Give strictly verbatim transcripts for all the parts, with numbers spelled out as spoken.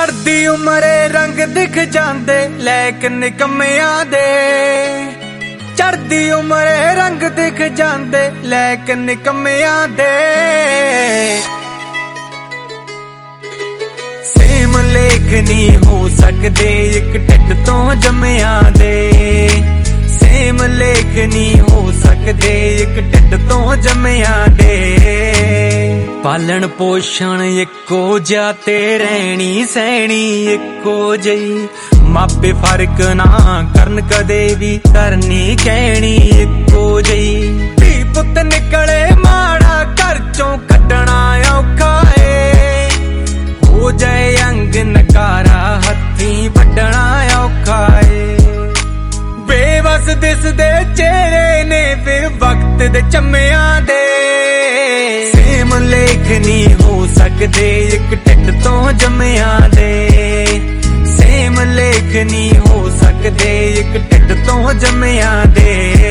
चढ़दी उमरे रंग दिख जांदे लैक निकम्मियां दे। चढ़दी उमरे रंग दिख जांदे लैक निकम्मियां दे। सेम लेख नहीं हो सकदे इक ढिड तो जम्मियां दे। सेम लेख नहीं हो सकदे इक ढिड तो जम्मियां दे। पालन पोषण इक्को जिहा ते रहनी सहनी इक्को जही। मापे फर्क ना करन कदे भी करनी कहनी इक्को जही। धी पुत निकले माड़ा घर चों कड्डना औखा ए। हो जाए अंग नकारा हत्थी वड्डना औखा ए। बेबस दिसदे चेहरे ने फिर वक्त दे चम्मियां दे। सेम लेख नहीं हो सकदे इक ढिड तो जम्मियां दे। सेम लेख नहीं हो सकदे इक ढिड तो जम्मियां दे।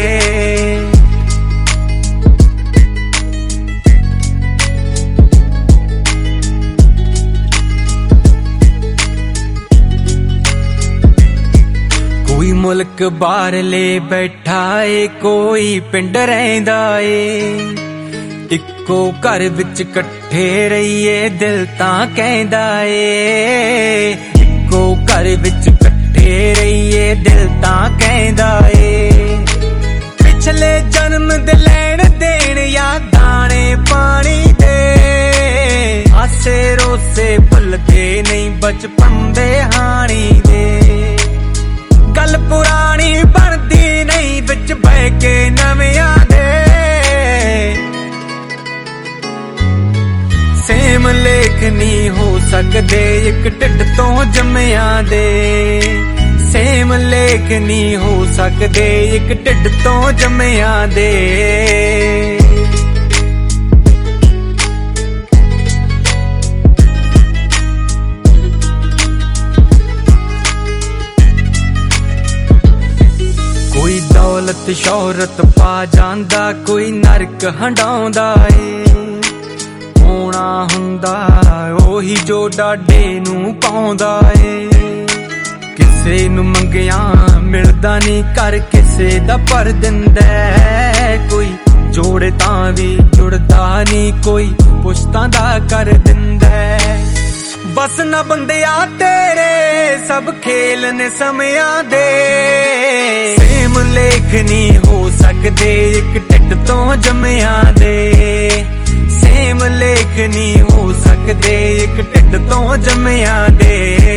कोई मुल्क बाहर ले बैठा है कोई पिंड रहिंदा है। इक्को घर विच कट्ठे रहिए दिल तां कहंदा ए। इक्को घर विच कट्ठे रहिए दिल तां कहंदा ए। पिछले जन्म दे लैण देण या दाणे पानी दे। आसे रोसे भुलदे नहीं बचपन दे हाणी दे। गल पुरानी बनदी नहीं विच बह के नवियां दे। सेम लेख नहीं हो सकदे इक ढिड तो जम्मियां दे। सेम लेख नहीं हो सकदे इक ढिड तो जम्मियां दे। कोई दौलत शोहरत पा जांदा कोई नरक हंडाउंदा ए। होना हुंदा ओही जो डाडे नू पाउंदा ए। किसे नू मंगिया मिलदा नहीं कर किसे दा पर दिंदा है। कोई जोड़े तां भी जुड़दा नहीं कोई पुश्तां दा कर दिंदा है। बस ना बंदिया तेरे सब खेल ने समयां दे। सेम लेख नहीं हो सकदे इक ढिड तो जम्मियां दे। सेम लेख नहीं हो सकदे इक ढिड तो जम्मियां दे।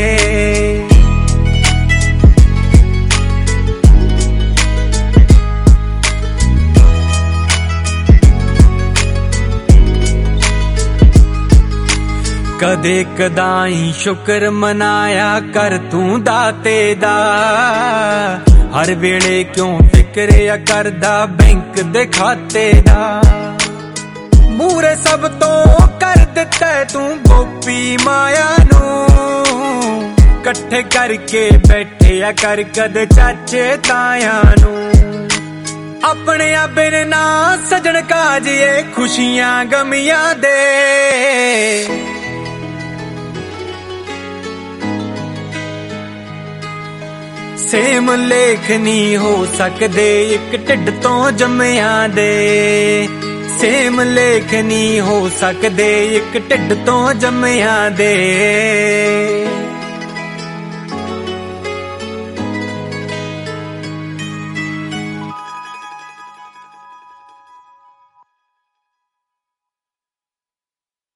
कदे कदाई शुक्र मनाया कर तू दाते दा। हर वेले क्यों फिक्र करदा बैंक दे खाते दा। मूरे सब तो कर दिता तू गोपी माया नू। कट्ठे करके बैठे या कर कद चाचे ताया नू। अपने बिन ना सजन काजिए खुशियां गमियां दे। सेम लेख नहीं हो सकदे इक ढिड तो जम्मियां दे। सेम लेख नहीं हो सकदे इक ढिड तो जम्मियां दे।